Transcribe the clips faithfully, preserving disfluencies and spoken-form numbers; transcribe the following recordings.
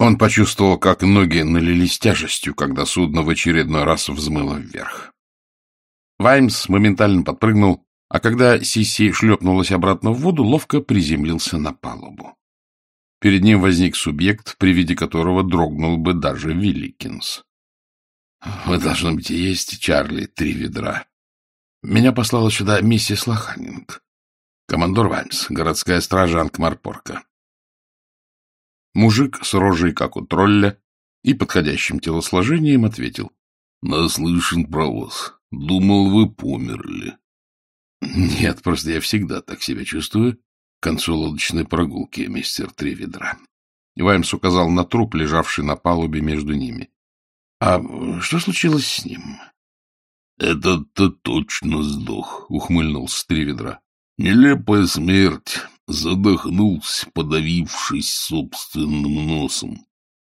Он почувствовал, как ноги налились тяжестью, когда судно в очередной раз взмыло вверх. Ваймс моментально подпрыгнул, а когда Сисси шлепнулась обратно в воду, ловко приземлился на палубу. Перед ним возник субъект, при виде которого дрогнул бы даже Вилликинс. — Вы, должно быть, и есть, Чарли, три ведра. Меня послала сюда миссис Лоханинг. Командор Ваймс, городская стража Анкмарпорка. Мужик с рожей, как у тролля, и подходящим телосложением ответил. — Наслышан про вас. Думал, вы померли. — Нет, просто я всегда так себя чувствую к концу лодочной прогулки, мистер Три ведра. Ваймс указал на труп, лежавший на палубе между ними. — А что случилось с ним? — Этот-то точно сдох, — ухмыльнулся Три ведра. — Нелепая смерть. Задохнулся, подавившись собственным носом.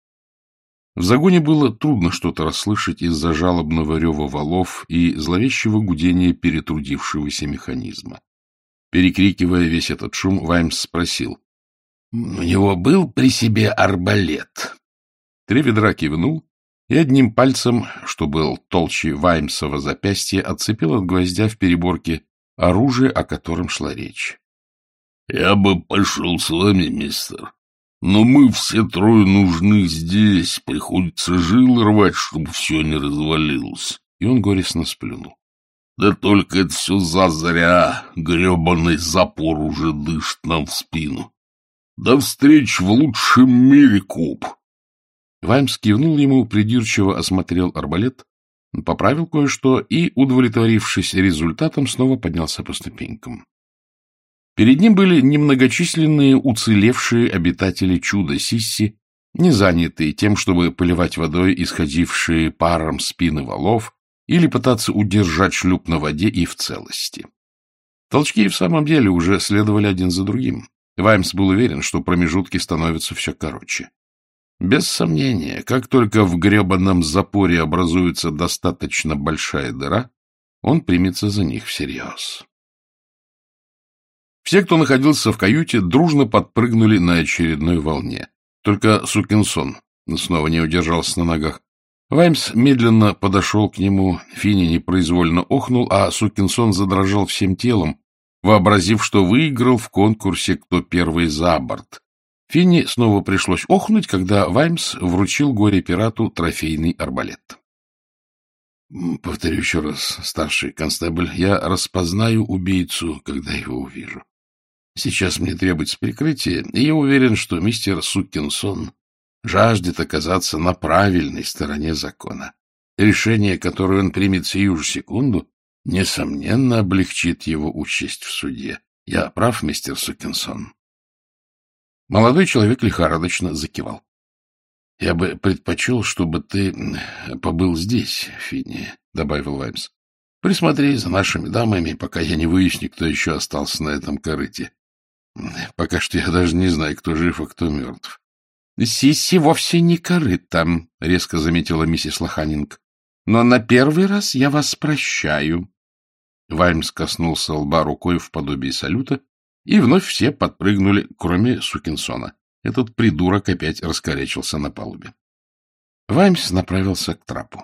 В загоне было трудно что-то расслышать из-за жалобного рева валов и зловещего гудения перетрудившегося механизма. Перекрикивая весь этот шум, Ваймс спросил. — У него был при себе арбалет? Три ведра кивнул и одним пальцем, что был толще Ваймсова запястья, отцепил от гвоздя в переборке оружие, о котором шла речь. — Я бы пошел с вами, мистер, но мы все трое нужны здесь, приходится жилы рвать, чтобы все не развалилось. И он горестно сплюнул. — Да только это все зазря, гребаный запор уже дышит нам в спину. До встречи в лучшем мире, коп! Ваймс кивнул ему, придирчиво осмотрел арбалет, поправил кое-что и, удовлетворившись результатом, снова поднялся по ступенькам. Перед ним были немногочисленные уцелевшие обитатели чуда-Сисси, не занятые тем, чтобы поливать водой исходившие паром спины валов или пытаться удержать шлюп на воде и в целости. Толчки и в самом деле уже следовали один за другим. Ваймс был уверен, что промежутки становятся все короче. Без сомнения, как только в гребаном запоре образуется достаточно большая дыра, он примется за них всерьез. Все, кто находился в каюте, дружно подпрыгнули на очередной волне. Только Сукинсон снова не удержался на ногах. Ваймс медленно подошел к нему, Финни непроизвольно охнул, а Сукинсон задрожал всем телом, вообразив, что выиграл в конкурсе «Кто первый за борт». Финни снова пришлось охнуть, когда Ваймс вручил горе-пирату трофейный арбалет. — Повторю еще раз, старший констебль, я распознаю убийцу, когда его увижу. Сейчас мне требуется прикрытие, и я уверен, что мистер Сукинсон жаждет оказаться на правильной стороне закона. Решение, которое он примет сию же секунду, несомненно облегчит его участь в суде. Я прав, мистер Сукинсон? Молодой человек лихорадочно закивал. — Я бы предпочел, чтобы ты побыл здесь, Финни, — добавил Ваймс. — Присмотри за нашими дамами, пока я не выясню, кто еще остался на этом корыте. Пока что я даже не знаю, кто жив, а кто мертв. — Сисси вовсе не корыто, — резко заметила миссис Лоханинг. — Но на первый раз я вас прощаю. Ваймс коснулся лба рукой в подобии салюта, и вновь все подпрыгнули, кроме Сукинсона. Этот придурок опять раскорячился на палубе. Ваймс направился к трапу.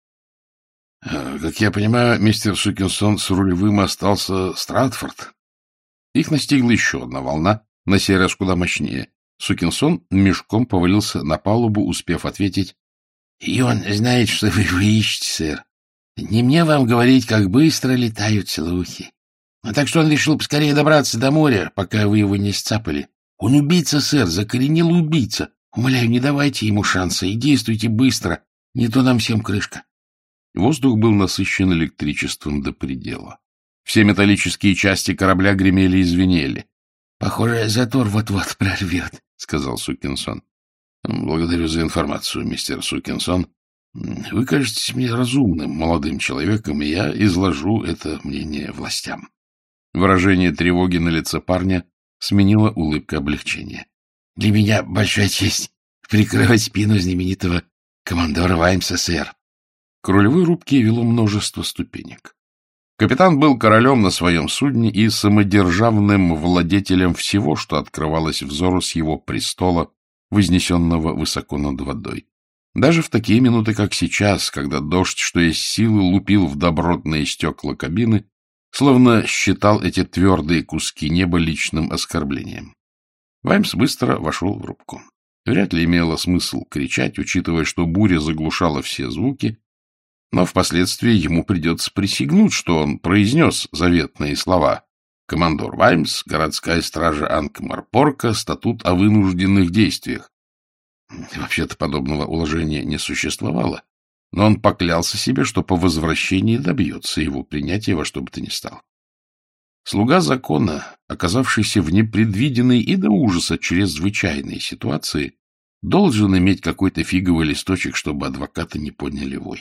— Как я понимаю, мистер Сукинсон с рулевым остался Стратфорд. Их настигла еще одна волна, на сей раз куда мощнее. Сукинсон мешком повалился на палубу, успев ответить. — И он знает, что вы его ищете, сэр. Не мне вам говорить, как быстро летают слухи. Так что он решил поскорее добраться до моря, пока вы его не сцапали. Он убийца, сэр, закоренелый убийца. Умоляю, не давайте ему шанса и действуйте быстро, не то нам всем крышка. Воздух был насыщен электричеством до предела. Все металлические части корабля гремели и звенели. — Похоже, затор вот-вот прорвет, — сказал Сукинсон. — Благодарю за информацию, мистер Сукинсон. Вы кажетесь мне разумным молодым человеком, и я изложу это мнение властям. Выражение тревоги на лице парня сменила улыбка облегчения. — Для меня большая честь прикрывать спину знаменитого командора Ваймса, сэр. К рулевой рубке вело множество ступенек. Капитан был королем на своем судне и самодержавным владетелем всего, что открывалось взору с его престола вознесенного высоко над водой. Даже в такие минуты, как сейчас, когда дождь, что есть силы, лупил в добротные стекла кабины, словно считал эти твердые куски неба личным оскорблением. Ваймс быстро вошел в рубку. Вряд ли имело смысл кричать, учитывая, что буря заглушала все звуки, но впоследствии ему придется присягнуть, что он произнес заветные слова: «Командор Ваймс, городская стража Анкмарпорка, статут о вынужденных действиях». Вообще-то подобного уложения не существовало, но он поклялся себе, что по возвращении добьется его принятия во что бы то ни стало. Слуга закона, оказавшийся в непредвиденной и до ужаса чрезвычайной ситуации, должен иметь какой-то фиговый листочек, чтобы адвокаты не подняли вой.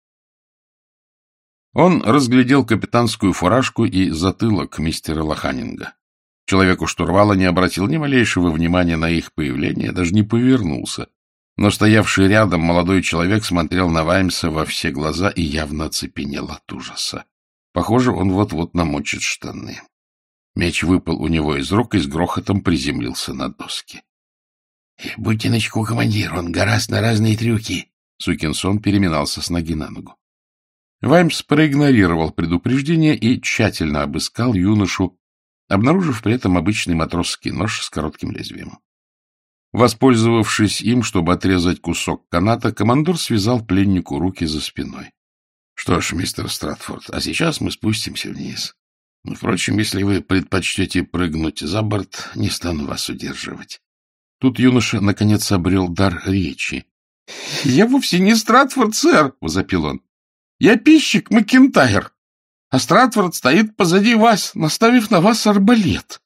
Он разглядел капитанскую фуражку и затылок мистера Лоханинга. Человек у штурвала не обратил ни малейшего внимания на их появление, даже не повернулся. Но стоявший рядом молодой человек смотрел на Ваймса во все глаза и явно оцепенел от ужаса. Похоже, он вот-вот намочит штаны. Меч выпал у него из рук и с грохотом приземлился на доски. — Будьте начеку, командир, он гораст на разные трюки. Сукин сон переминался с ноги на ногу. Ваймс проигнорировал предупреждение и тщательно обыскал юношу, обнаружив при этом обычный матросский нож с коротким лезвием. Воспользовавшись им, чтобы отрезать кусок каната, командор связал пленнику руки за спиной. — Что ж, мистер Стратфорд, а сейчас мы спустимся вниз. Впрочем, если вы предпочтете прыгнуть за борт, не стану вас удерживать. Тут юноша, наконец, обрел дар речи. — Я вовсе не Стратфорд, сэр! — возопил он. — Я пищик Макентайр, а Стратфорд стоит позади вас, наставив на вас арбалет.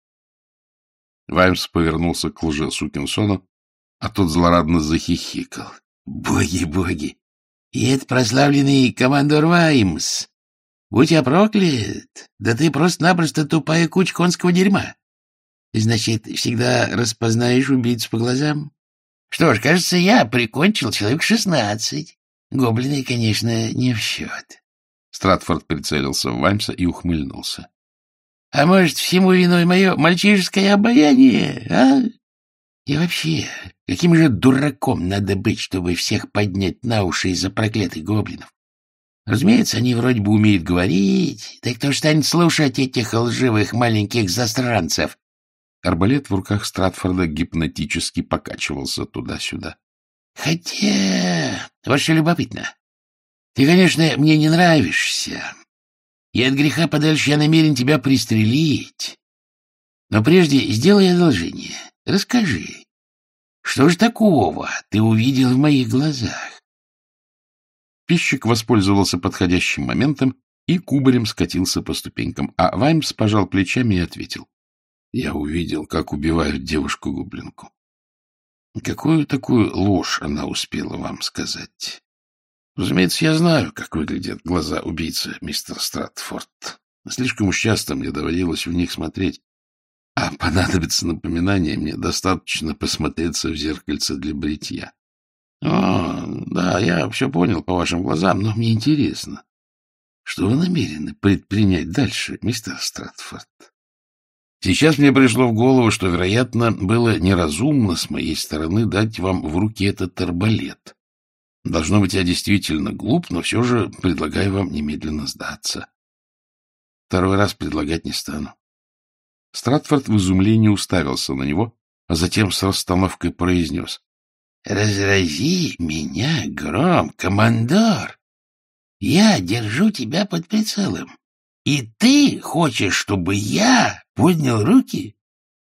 Ваймс повернулся к лже-сукинсону, а тот злорадно захихикал. — Боги, боги! И это прославленный командор Ваймс! Будь я проклят! Да ты просто-напросто тупая куча конского дерьма! Значит, всегда распознаешь убийцу по глазам? Что ж, кажется, я прикончил человек шестнадцать. Гоблины, конечно, не в счет. Стратфорд прицелился в Ваймса и ухмыльнулся. — А может, всему виной мое мальчишеское обаяние, а? И вообще, каким же дураком надо быть, чтобы всех поднять на уши из-за проклятых гоблинов? Разумеется, они вроде бы умеют говорить, да кто ж станет слушать этих лживых маленьких застранцев? Арбалет в руках Стратфорда гипнотически покачивался туда-сюда. — Хотя, вот что любопытно. Ты, конечно, мне не нравишься, и от греха подальше я намерен тебя пристрелить. Но прежде сделай одолжение. Расскажи, что же такого ты увидел в моих глазах? Пищик воспользовался подходящим моментом и кубарем скатился по ступенькам, а Ваймс пожал плечами и ответил. Я увидел, как убивают девушку-гоблинку. Какую такую ложь она успела вам сказать? Разумеется, я знаю, как выглядят глаза убийцы, мистер Стратфорд. Слишком уж часто мне доводилось в них смотреть. А понадобится напоминание, мне достаточно посмотреться в зеркальце для бритья. О, да, я все понял по вашим глазам, но мне интересно, что вы намерены предпринять дальше, мистер Стратфорд? Сейчас мне пришло в голову, что, вероятно, было неразумно с моей стороны дать вам в руки этот арбалет. Должно быть, я действительно глуп, но все же предлагаю вам немедленно сдаться. Второй раз предлагать не стану. Стратфорд в изумлении уставился на него, а затем с расстановкой произнес. — Разрази меня гром, командор! Я держу тебя под прицелом. И ты хочешь, чтобы я поднял руки?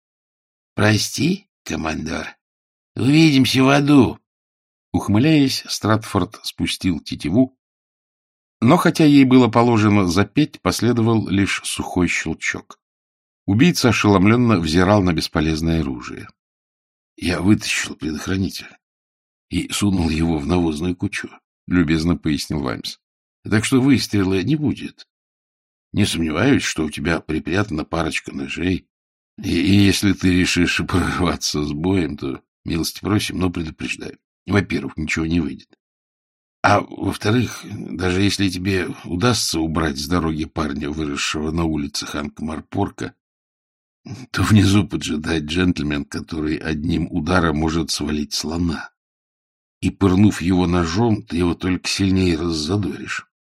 Прости, командор. Увидимся в аду. Ухмыляясь, Стратфорд спустил тетиву, но хотя ей было положено запеть, последовал лишь сухой щелчок. Убийца ошеломленно взирал на бесполезное оружие. Я вытащил предохранитель и сунул его в навозную кучу, — любезно пояснил Ваймс. Так что выстрела не будет. Не сомневаюсь, что у тебя припрятана парочка ножей, и, и если ты решишь прорваться с боем, то милости просим, но предупреждаю. Во-первых, ничего не выйдет. А во-вторых, даже если тебе удастся убрать с дороги парня, выросшего на улицах Анкмарпорка, то внизу поджидает джентльмен, который одним ударом может свалить слона. И, пырнув его ножом, ты его только сильнее раззадоришь.